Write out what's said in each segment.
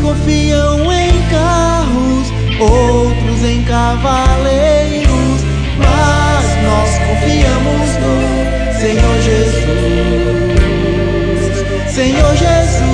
confiam em carros, outros em cavaleiros, mas nós confiamos no Senhor Jesus. Senhor Jesus.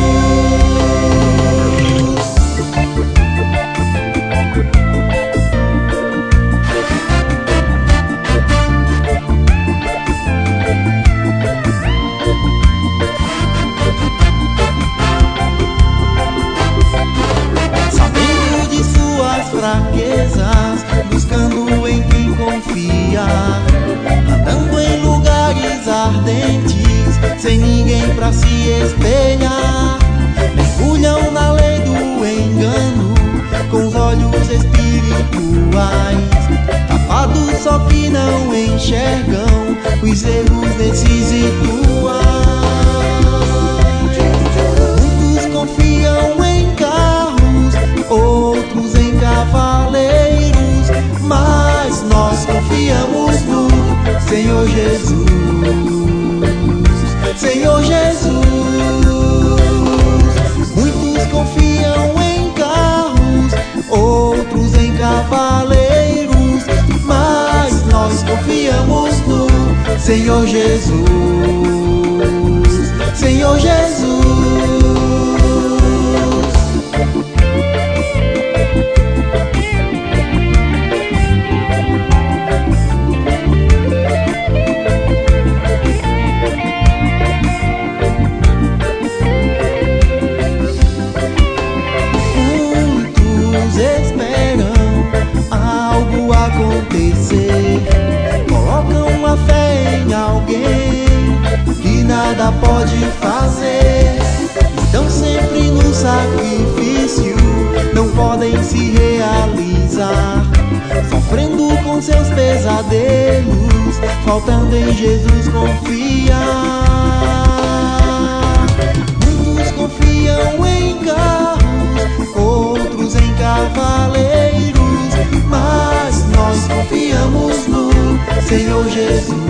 Fraquezas, buscando em quem confiar, andando em lugares ardentes, sem ninguém pra se espelhar, mergulham na lei do engano, com os olhos espirituais, tapados só que não enxergam os erros desses rituais. Muitos confiam em carros, outros em cavaleiros, mas nós confiamos no Senhor Jesus. Senhor Jesus. Muitos confiam em carros, outros em cavaleiros, mas nós confiamos no Senhor Jesus. Senhor Jesus. Acontecer, colocam a fé em alguém que nada pode fazer, estão sempre no sacrifício, não podem se realizar, sofrendo com seus pesadelos, faltando em Jesus confiar. Muitos confiam em carros, outros em cavaleiros, mas nós confiamos no Senhor Jesus.